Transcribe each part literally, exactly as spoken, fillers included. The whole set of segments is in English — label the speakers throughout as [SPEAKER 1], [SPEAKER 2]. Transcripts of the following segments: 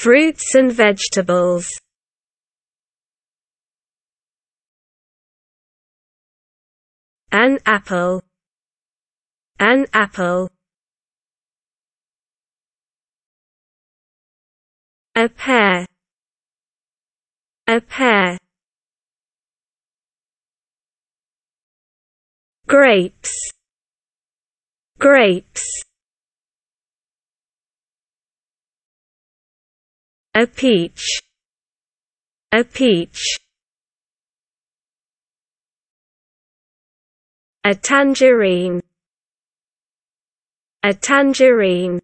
[SPEAKER 1] Fruits and vegetables. An apple. An apple. A pear. A pear. Grapes. Grapes. A peach. A peach. A tangerine. A tangerine.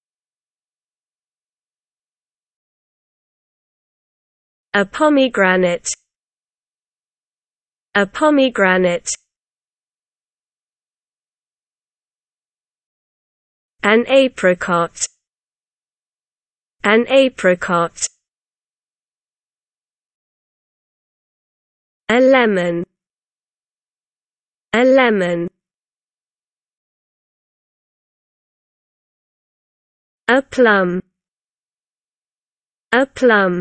[SPEAKER 1] A pomegranate. A pomegranate. An apricot. An apricot. A lemon. A lemon. A plum. A plum.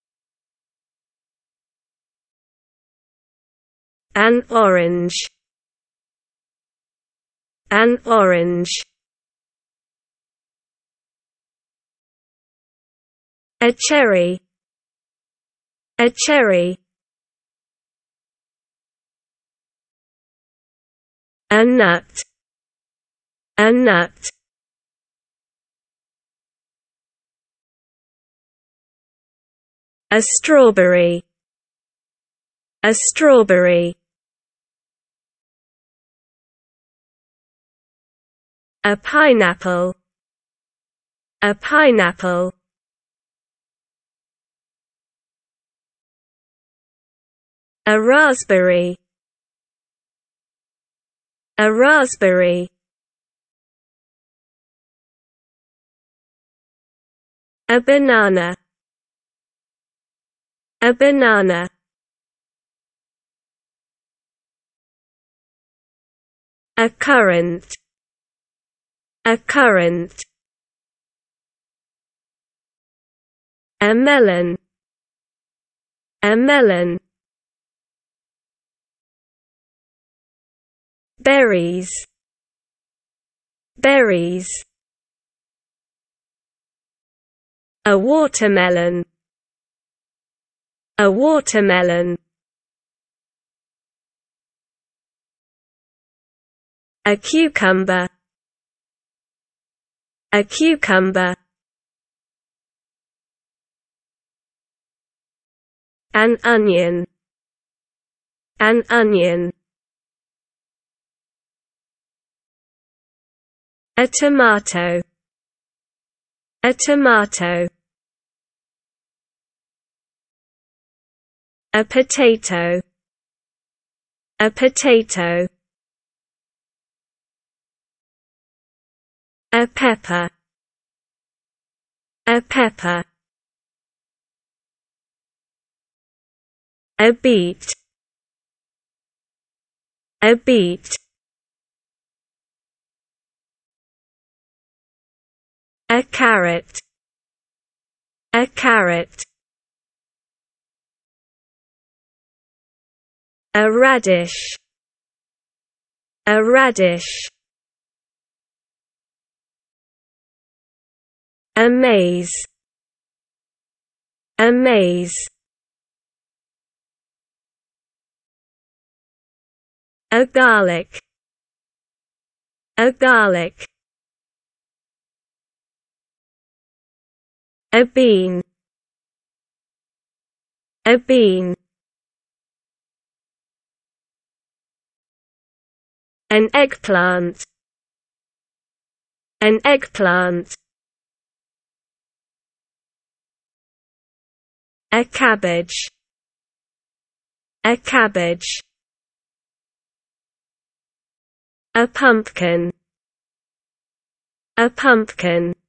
[SPEAKER 1] An orange. An orange. A cherry. A cherry. A nut. A nut. A strawberry. A strawberry. A pineapple. A pineapple. A raspberry. A raspberry. A banana. A banana. A currant. A currant. A melon. A melon. Berries. Berries. A watermelon. A watermelon. A cucumber. A cucumber. An onion. An onion. A tomato. A tomato. A potato. A potato. A pepper. A pepper. A beet. A beet. A carrot. A carrot. A radish. A radish. A maize. A maize. A garlic. A garlic. A bean. A bean. An eggplant. An eggplant. A cabbage. A cabbage. A pumpkin. A pumpkin.